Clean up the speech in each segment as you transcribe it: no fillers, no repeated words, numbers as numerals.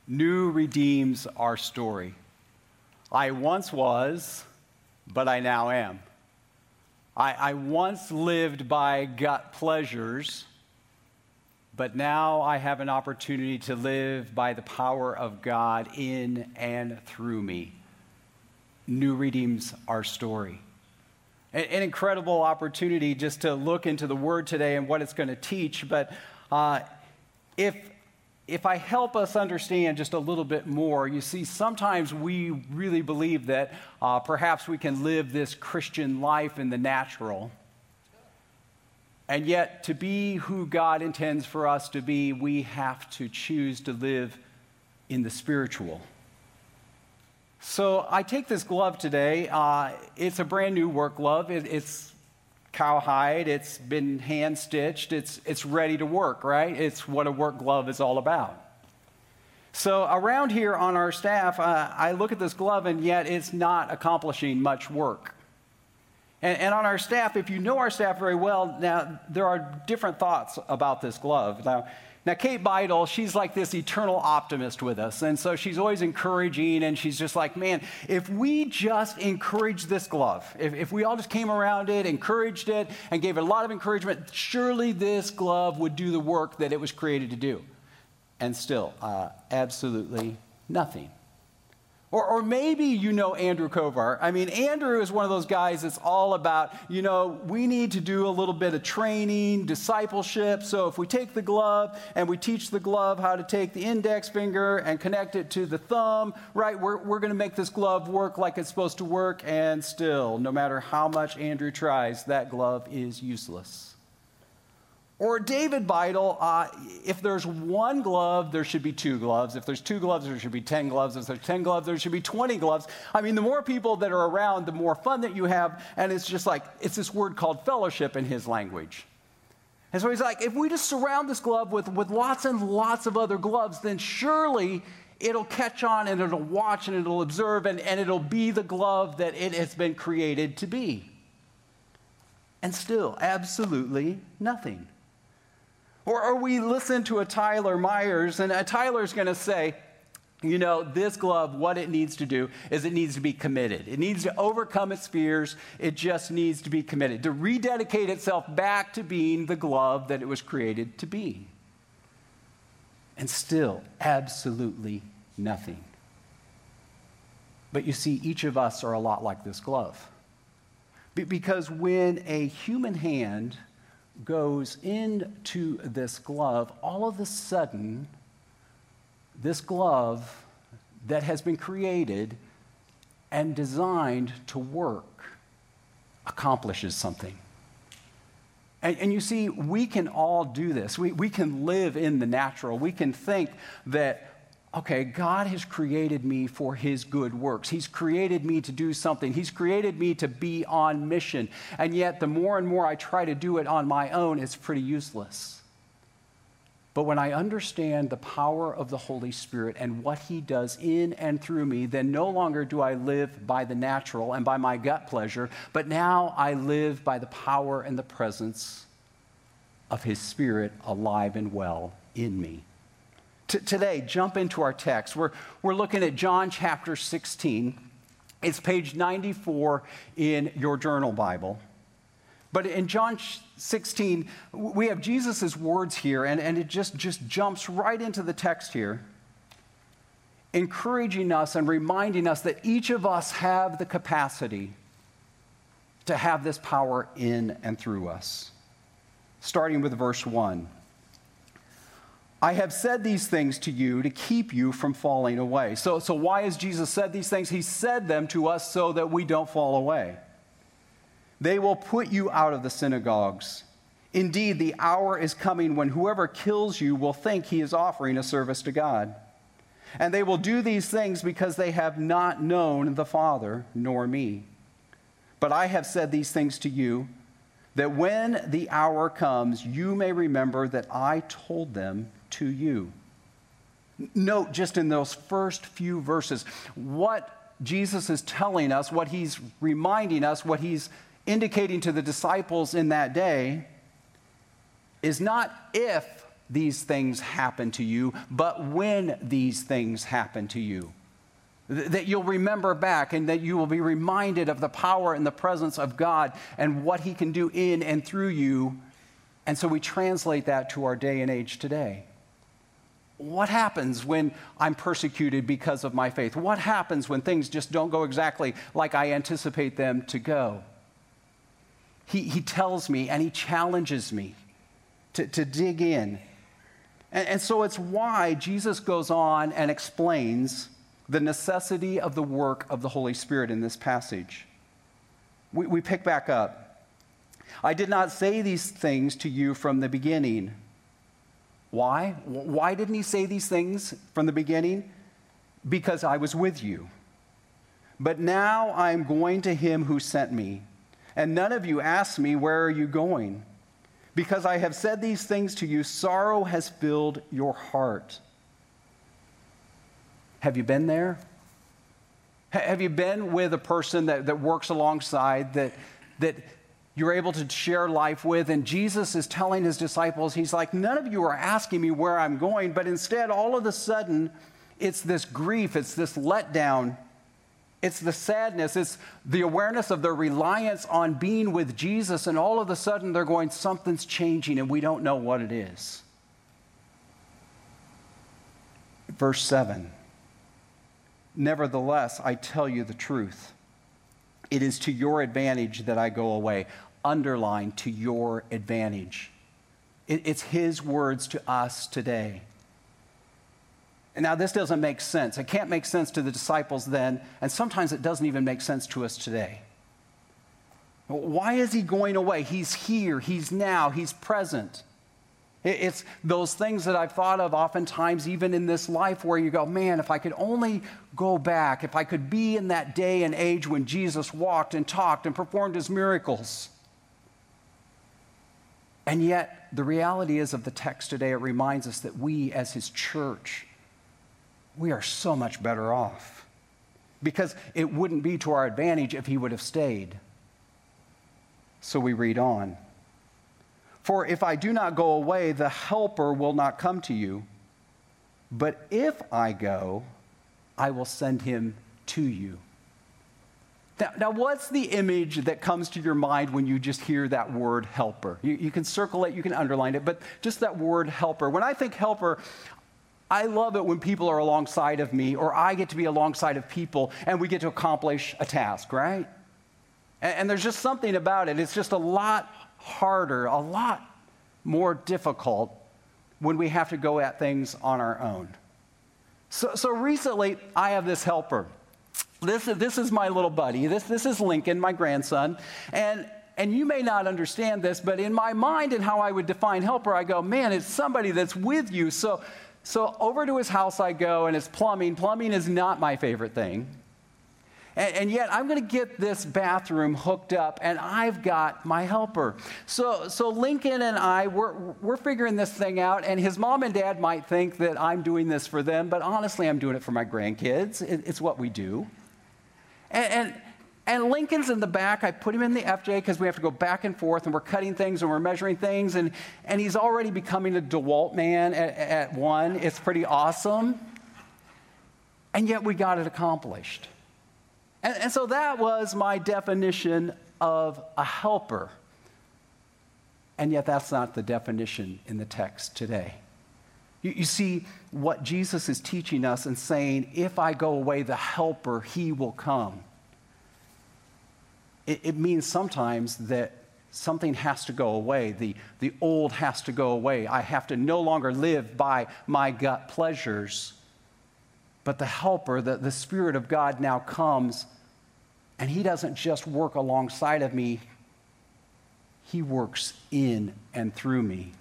New redeems our story. I once was, but I now am. I once lived by gut pleasures, but now I have an opportunity to live by the power of God in and through me. New redeems our story. An incredible opportunity just to look into the Word today and what it's going to teach, but if I help us understand just a little bit more, you see, sometimes we really believe that perhaps we can live this Christian life in the natural. And yet, to be who God intends for us to be, we have to choose to live in the spiritual. So I take this glove today. It's a brand new work glove. It's cowhide, it's been hand stitched, it's ready to work, right? It's what a work glove is all about. So around here on our staff, I look at this glove and yet it's not accomplishing much work. And on our staff, if you know our staff very well, now there are different thoughts about this glove. Now, Kate Beidel, she's like this eternal optimist with us. And so she's always encouraging, and she's just like, man, if we just encourage this glove, if we all just came around it, encouraged it, and gave it a lot of encouragement, surely this glove would do the work that it was created to do. And still, absolutely nothing. Or maybe you know Andrew Kovar. I mean, Andrew is one of those guys that's all about, we need to do a little bit of training, discipleship. So if we take the glove and we teach the glove how to take the index finger and connect it to the thumb, right, we're going to make this glove work like it's supposed to work. And still, no matter how much Andrew tries, that glove is useless. Or David Beidel, if there's one glove, there should be two gloves. If there's two gloves, there should be 10 gloves. If there's 10 gloves, there should be 20 gloves. I mean, the more people that are around, the more fun that you have. And it's just like, it's this word called fellowship in his language. And so he's like, if we just surround this glove with lots and lots of other gloves, then surely it'll catch on and it'll watch and it'll observe and it'll be the glove that it has been created to be. And still, absolutely nothing. Or we listen to a Tyler Myers, and Tyler's going to say, this glove, what it needs to do is it needs to be committed. It needs to overcome its fears. It just needs to be committed, to rededicate itself back to being the glove that it was created to be. And still, absolutely nothing. But you see, each of us are a lot like this glove. Because when a human hand goes into this glove, all of a sudden, this glove that has been created and designed to work accomplishes something. And you see, we can all do this. We can live in the natural. We can think that, okay, God has created me for his good works. He's created me to do something. He's created me to be on mission. And yet, the more and more I try to do it on my own, it's pretty useless. But when I understand the power of the Holy Spirit and what he does in and through me, then no longer do I live by the natural and by my gut pleasure, but now I live by the power and the presence of his Spirit alive and well in me. Today, jump into our text. We're looking at John chapter 16. It's page 94 in your journal Bible. But in John 16, we have Jesus' words here, and it just jumps right into the text here, encouraging us and reminding us that each of us have the capacity to have this power in and through us. Starting with verse 1. I have said these things to you to keep you from falling away. So why has Jesus said these things? He said them to us so that we don't fall away. They will put you out of the synagogues. Indeed, the hour is coming when whoever kills you will think he is offering a service to God. And they will do these things because they have not known the Father nor me. But I have said these things to you, that when the hour comes, you may remember that I told them to you. Note just in those first few verses, what Jesus is telling us, what he's reminding us, what he's indicating to the disciples in that day is not if these things happen to you, but when these things happen to you. That you'll remember back and that you will be reminded of the power and the presence of God and what he can do in and through you. And so we translate that to our day and age today. What happens when I'm persecuted because of my faith? What happens when things just don't go exactly like I anticipate them to go? He tells me and he challenges me to dig in. And so it's why Jesus goes on and explains the necessity of the work of the Holy Spirit in this passage. We pick back up. I did not say these things to you from the beginning. Why? Why didn't he say these things from the beginning? Because I was with you. But now I am going to him who sent me, and none of you asked me, where are you going? Because I have said these things to you, sorrow has filled your heart. Have you been there? Have you been with a person that works alongside, that you're able to share life with? And Jesus is telling his disciples, he's like, none of you are asking me where I'm going, but instead, all of a sudden, it's this grief, it's this letdown, it's the sadness, it's the awareness of their reliance on being with Jesus, and all of a sudden, they're going, something's changing, and we don't know what it is. Verse 7. Nevertheless, I tell you the truth. It is to your advantage that I go away. Underline, to your advantage. It's his words to us today. And now this doesn't make sense. It can't make sense to the disciples then, and sometimes it doesn't even make sense to us today. Why is he going away? He's here, he's now, he's present. It's those things that I've thought of oftentimes, even in this life, where you go, man, if I could only go back, if I could be in that day and age when Jesus walked and talked and performed his miracles. And yet, the reality is of the text today, it reminds us that we as his church, we are so much better off. Because it wouldn't be to our advantage if he would have stayed. So we read on. For if I do not go away, the Helper will not come to you. But if I go, I will send him to you. Now, what's the image that comes to your mind when you just hear that word helper? You can circle it, you can underline it, but just that word helper. When I think helper, I love it when people are alongside of me, or I get to be alongside of people, and we get to accomplish a task, right? And there's just something about it. It's just a lot harder, a lot more difficult when we have to go at things on our own. So recently, I have this helper. This is my little buddy. This is Lincoln, my grandson. And you may not understand this, but in my mind and how I would define helper, I go, man, it's somebody that's with you. So over to his house I go, and it's plumbing. Plumbing is not my favorite thing. And yet, I'm going to get this bathroom hooked up, and I've got my helper. So Lincoln and I, we're figuring this thing out, and his mom and dad might think that I'm doing this for them, but honestly, I'm doing it for my grandkids. It's what we do. And Lincoln's in the back. I put him in the FJ because we have to go back and forth, and we're cutting things, and we're measuring things, and he's already becoming a DeWalt man at 1. It's pretty awesome. And yet, we got it accomplished. And so that was my definition of a helper. And yet that's not the definition in the text today. You see, what Jesus is teaching us and saying, if I go away, the helper, he will come. It means sometimes that something has to go away. The old has to go away. I have to no longer live by my gut pleasures. But the helper, the Spirit of God now comes, and he doesn't just work alongside of me. He works in and through me.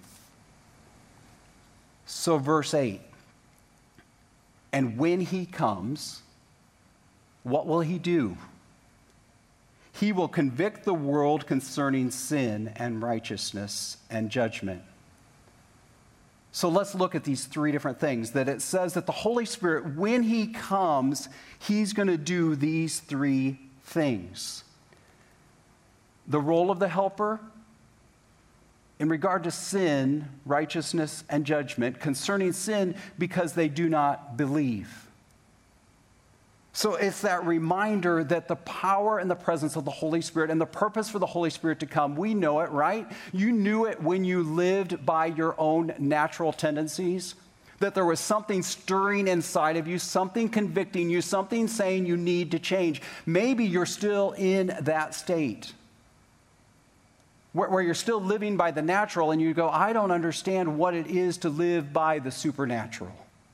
So verse 8, and when he comes, what will he do? He will convict the world concerning sin and righteousness and judgment. So let's look at these three different things. That it says that the Holy Spirit, when he comes, he's going to do these three things. The role of the helper, in regard to sin, righteousness, and judgment, concerning sin because they do not believe. So it's that reminder that the power and the presence of the Holy Spirit and the purpose for the Holy Spirit to come, we know it, right? You knew it when you lived by your own natural tendencies, that there was something stirring inside of you, something convicting you, something saying you need to change. Maybe you're still in that state where you're still living by the natural and you go, I don't understand what it is to live by the supernatural.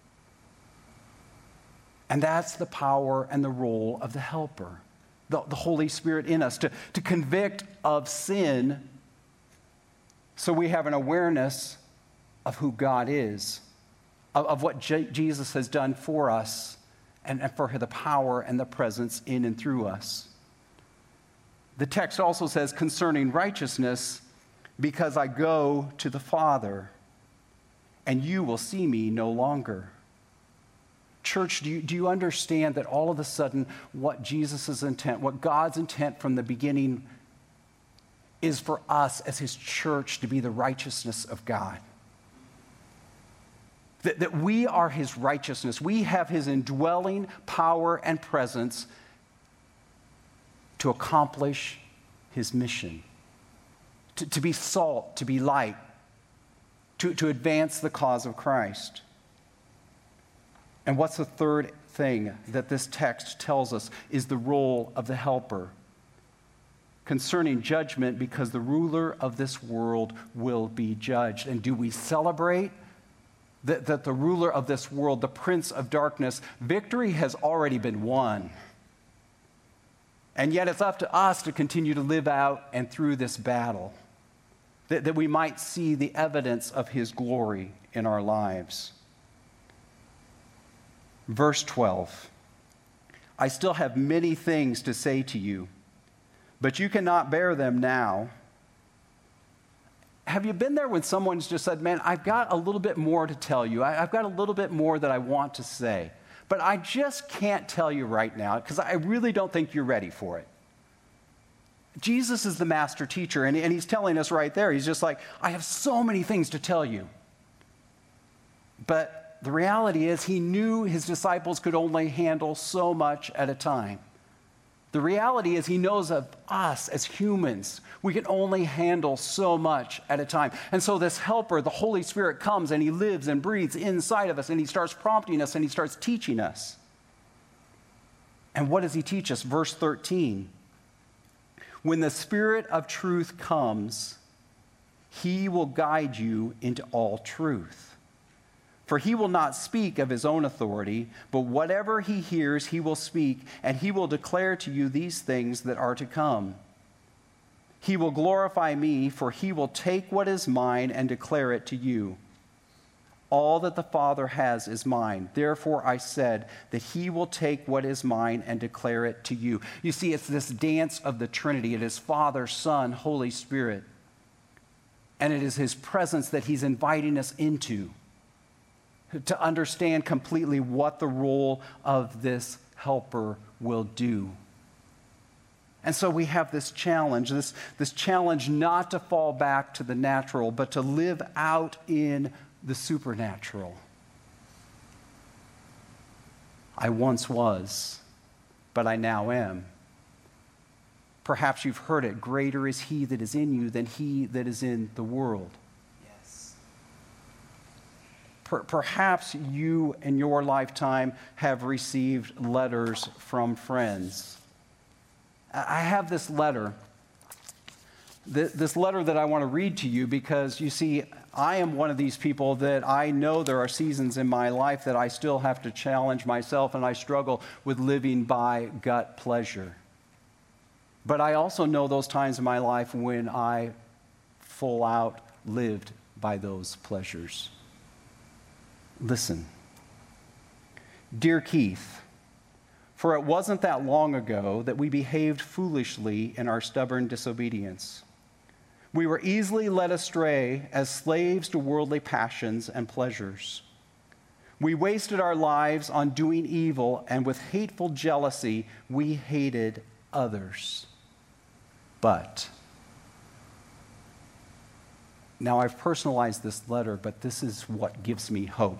And that's the power and the role of the helper, the Holy Spirit in us, to convict of sin so we have an awareness of who God is, of what Jesus has done for us, and for the power and the presence in and through us. The text also says, concerning righteousness, because I go to the Father, and you will see me no longer. Church, do you understand that all of a sudden what Jesus' intent, what God's intent from the beginning is for us as his church to be the righteousness of God? That we are his righteousness. We have his indwelling power and presence to accomplish his mission, to be salt, to be light, to advance the cause of Christ. And what's the third thing that this text tells us is the role of the helper concerning judgment, because the ruler of this world will be judged. And do we celebrate that the ruler of this world, the prince of darkness, victory has already been won? And yet it's up to us to continue to live out and through this battle, that we might see the evidence of his glory in our lives. Verse 12, I still have many things to say to you, but you cannot bear them now. Have you been there when someone's just said, man, I've got a little bit more to tell you. I've got a little bit more that I want to say, but I just can't tell you right now because I really don't think you're ready for it. Jesus is the master teacher, and he's telling us right there, he's just like, I have so many things to tell you. But the reality is he knew his disciples could only handle so much at a time. The reality is he knows of us as humans. We can only handle so much at a time. And so this helper, the Holy Spirit, comes and he lives and breathes inside of us, and he starts prompting us and he starts teaching us. And what does he teach us? Verse 13. When the Spirit of truth comes, he will guide you into all truth. For he will not speak of his own authority, but whatever he hears, he will speak, and he will declare to you these things that are to come. He will glorify me, for he will take what is mine and declare it to you. All that the Father has is mine. Therefore I said that he will take what is mine and declare it to you. You see, it's this dance of the Trinity. It is Father, Son, Holy Spirit. And it is his presence that he's inviting us into, to understand completely what the role of this helper will do. And so we have this challenge, this challenge not to fall back to the natural, but to live out in the supernatural. I once was, but I now am. Perhaps you've heard it, greater is he that is in you than he that is in the world. Perhaps you in your lifetime have received letters from friends. I have this letter that I want to read to you because, you see, I am one of these people that I know there are seasons in my life that I still have to challenge myself, and I struggle with living by gut pleasure. But I also know those times in my life when I full out lived by those pleasures. Listen, dear Keith, for it wasn't that long ago that we behaved foolishly in our stubborn disobedience. We were easily led astray as slaves to worldly passions and pleasures. We wasted our lives on doing evil, and with hateful jealousy, we hated others. But Now, I've personalized this letter, but this is what gives me hope.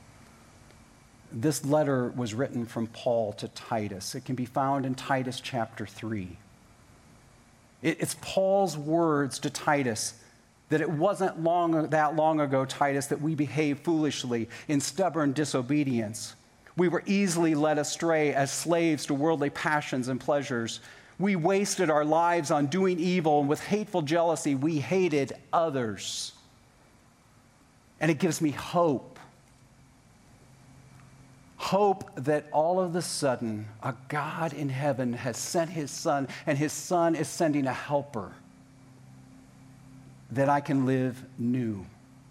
This letter was written from Paul to Titus. It can be found in Titus chapter 3. It's Paul's words to Titus that it wasn't that long ago, Titus, that we behaved foolishly in stubborn disobedience. We were easily led astray as slaves to worldly passions and pleasures. We wasted our lives on doing evil, and with hateful jealousy, we hated others. And it gives me hope. Hope that all of a sudden, a God in heaven has sent his Son, and his Son is sending a helper that I can live new.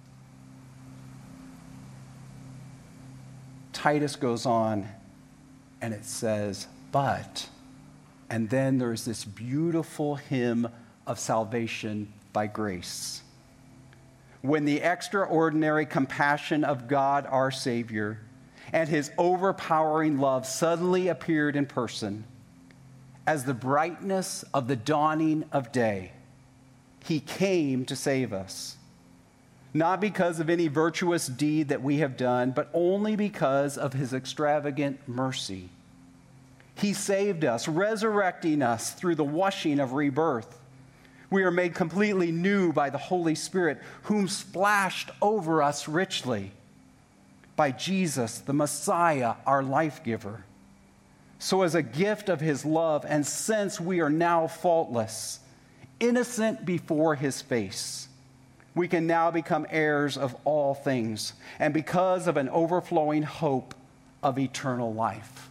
Titus goes on, and it says, but, and then there's this beautiful hymn of salvation by grace. When the extraordinary compassion of God our Savior and his overpowering love suddenly appeared in person, as the brightness of the dawning of day, he came to save us, not because of any virtuous deed that we have done, but only because of his extravagant mercy. He saved us, resurrecting us through the washing of rebirth. We are made completely new by the Holy Spirit, whom splashed over us richly by Jesus, the Messiah, our life giver. So as a gift of his love, and since we are now faultless, innocent before his face, we can now become heirs of all things, and because of an overflowing hope of eternal life.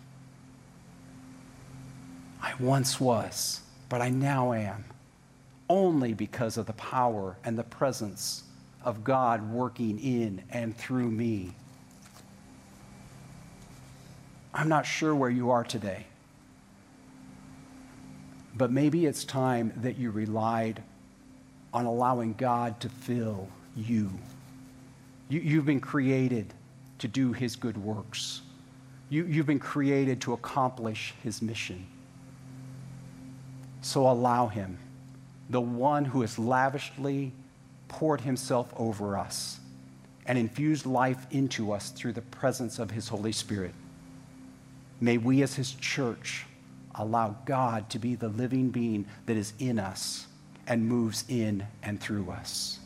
I once was, but I now am, only because of the power and the presence of God working in and through me. I'm not sure where you are today, but maybe it's time that you relied on allowing God to fill you. You've been created to do his good works. You've been created to accomplish his mission. So allow him, the one who has lavishly poured himself over us and infused life into us through the presence of his Holy Spirit. May we as his church allow God to be the living being that is in us and moves in and through us.